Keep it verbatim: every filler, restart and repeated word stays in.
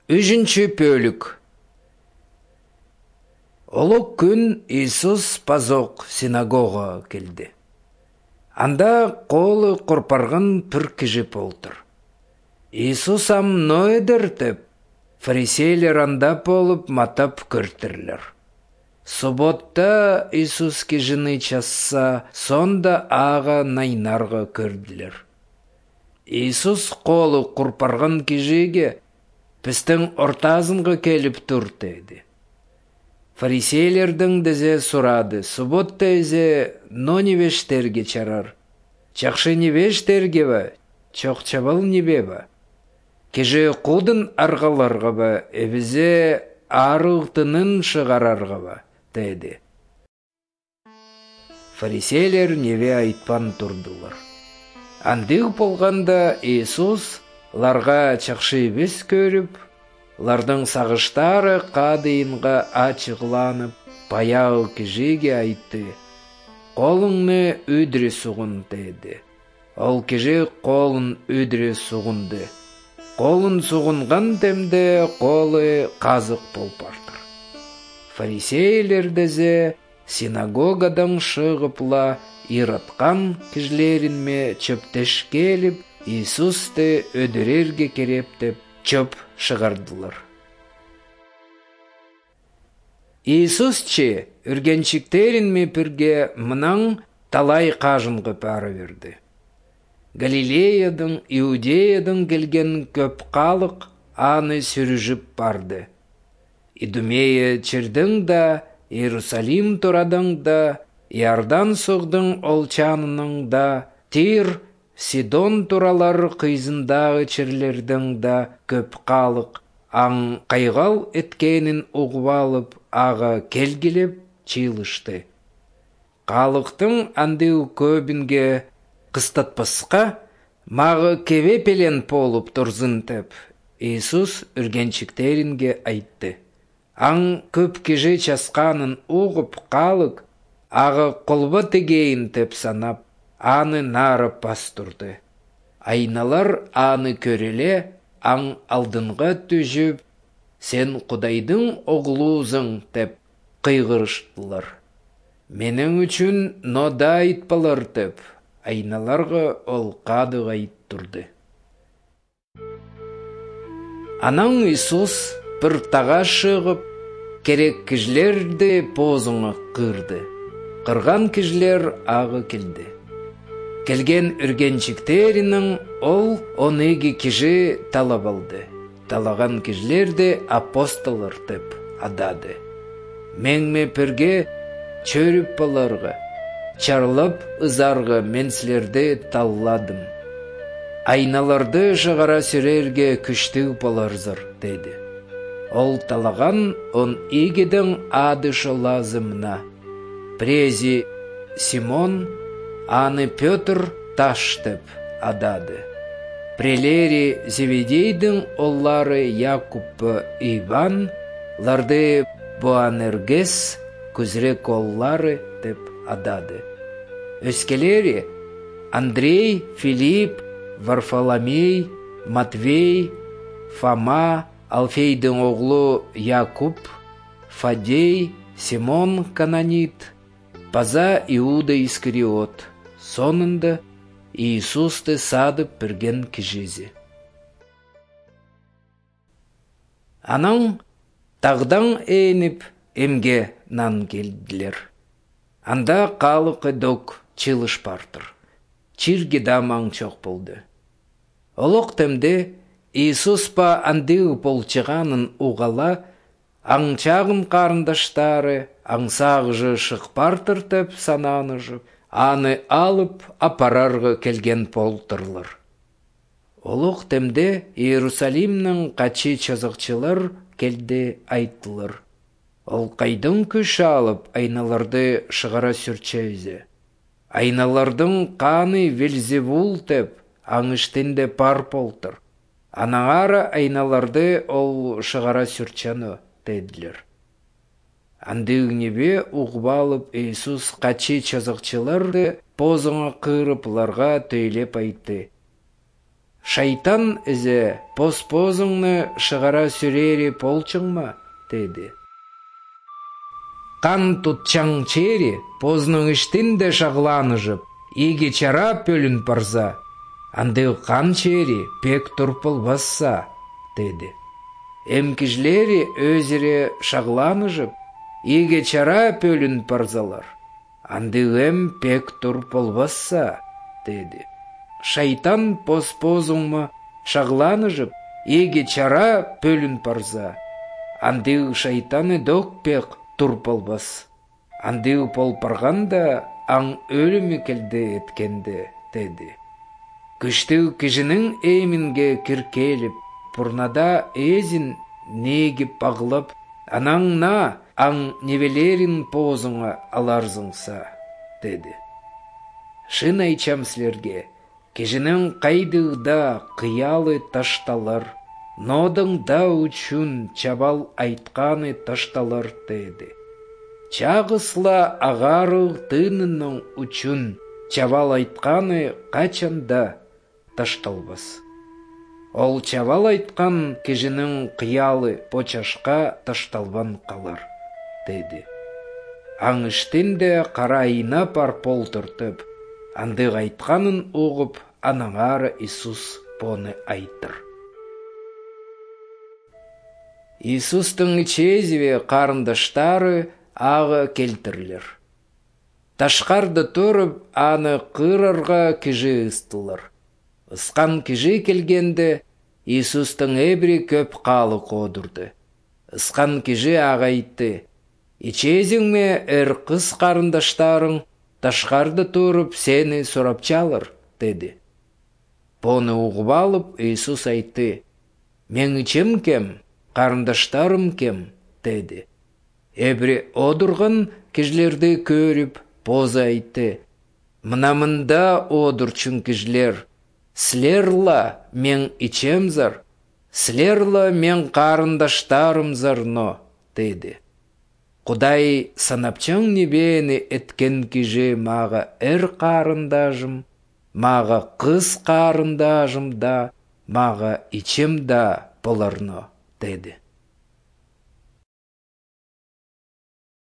Үжінші пөлік. Олық күн Иисус пазоқ синагога келді. Анда қолы құрпарғын пір кіжі болдыр. Иисус ам ноедір деп, фарисейлер анда болып матап көртірлер. Соботта Иисус кіжіні часса, сонда аға найнарға көрділер. Иисус қолы құрпарғын кіжеге, пістің ортазынғы келіп тұр деді. Фарисейлердің дезе сұрады, суботта езе но невештерге чарар. Чақшы невештерге ба, чоқчабал небе ба. Кеже қудын арғаларға ба, әбізе арықтынын шығарарға ба, деді. Фарисейлер неве айтпан тұрдылар. Андық болғанда Иисус ларға чақшы бес көріп, лардың сағыштары қадейінға ачығланып, баяу кежеге айтты. Қолыңны өдіре сұғын деді. Ол кеже қолын өдіре сұғынды. Қолын сұғынған темде қолы қазық болпартыр. Фарисейлер дезе синагогадан шығыпла иратқан кежлерін ме чөптеш келіп, Иисусты өдірерге керептеп, чөп шығардылар. Иисус че үргеншіктерін мепірге мұнан талай қажынғы пары верді. Галилеядан, Иудеядан келген көп қалық аны сүріжіп барды. Идумея чердің да, Иерусалим тұрадан да, Иордан соғдың олчанының да, Тир, Сидон туралар қизындағы черлердің да көп қалық, аң қайғал еткенін ұғвалып, аға келгелеп чилышты. Қалықтың андыу көбінге қыстатпасқа, мағы кеве пелен болып тұрзын теп, Иисус үргеншіктерінге айтты. Аң көп кеже часқанын ұғып қалық, ағы қолба тегейін теп санап, аны нары пастырды. Айналар аны көреле, аң алдынға түжіп, сен Құдайдың оғлузың деп қиғырыштылар. Менің үшін нода айтпалар деп, айналарға ол қадық айттырды. Анан Иисус бір таға шығып, керек кіжлерді позыңы қырды. Қырған кіжлер ағы келді. Келген үргеншіктерінің ол оныге кежі талап алды. Талаған кежлерді апостолар деп адады. Менме пірге чөріп баларға, чарлап ызарға менслерді талладым. Айналарды шығара сүрерге күшті баларзыр, деді. Ол талаған он игедің адышы лазымна. Прези Симон, аны Петр таштып адады. Прелери Зеведейдің оллары Якуб Иван, ларды Боанергес күзрек оллары деп адады. Өскелері Андрей, Филипп, Варфоломей, Матвей, Фома, Алфейдің оғлы Якуб, Фадей, Симон Канонит, Паза Иуда Искариот. Сонында Иисусты садып бірген кежезе. Анан тағдан әйініп емге нан келділер. Анда қалық эдок чылыш партыр. Чирге дамаң чоқ болды. Олық темде Иисус па андығы болчығанын уғала, аңчағын қарындаштары, аңсағыжы шықпартыр теп сананыжы, аны алып апарарға келген полтырлар. Олық темде Иерусалимнің қачы чазықчылар келді айттылар. Ол қайдың күш алып айналарды шығара сүрчейзе. Айналардың қаны Вельзевул теп аңыштенде пар полтыр. Анаңара айналарды ол шығара сүрчаны деділер. Андығынебе ұғбалып Иисус қачы чазықчыларды позыңа қырыпларға төйлеп айтты. Шайтан ізе пос-позыңны шығара сүрері полчыңма, деді. Қан тұтчаң чері, позның іштінде шағланыжып, иге чара пөлін парза, андығы қан чері пек тұрпыл басса, деді. Эмкіжлері өзіре шағланыжып, иге чара пөлін парзалар, андығым пек тұрпыл басса, деді. Шайтан пос-позыңма шағланыжып, иге чара пөлін парза, андығы шайтаны дөк пек турпалбас. Андығы полпарғанда аң өлімі келді еткенді, деді. Күштігі кіжінің әймінге кіркеліп, пұрнада әзін негіп бағылып, анаңна аң невелерін позыңа аларзыңса, деді. Шын айчам сілерге, кіжінің қайдығда қиялы ташталар, нодыңда үшін чабал айтқаны ташталар, деді. Чағысла ағарық тынының үшін чабал айтқаны қачанда ташталбас. Ол чабал айтқан кіжінің қиялы почашқа ташталбан қалар, деді. Аңыштенде қарайына пар полтыртып, андық айтқанын оғып, анаңары Иисус поны айтыр. Иисустың чезве қарындаштары ағы келтірлер. Ташқарды тұрып, аны қырарға кіжі ұстылыр.Ысқан кіжі келгенде, Иисустың әбірі көп қалы қодырды.Ысқан кіжі ағайтты. Ичезің ме әр қыз қарындаштарың, ташқарды тұрып, сені сұрапчалыр, деді. Поны ұғып алып, Иисус айтты. Мен ичем кем? Қарындаштарым кем, деді. Эбірі одырғын кіжлерді көріп, поза айтты. Мынамында одырчын кіжлер. Сілерла мен ичемзар, сілерла мен қарындаштарымзар но, деді. Құдай санапчың небені еткен кіжі маға әр қарындажым, маға қыз қарындажым да, маға ичем да боларно, деді.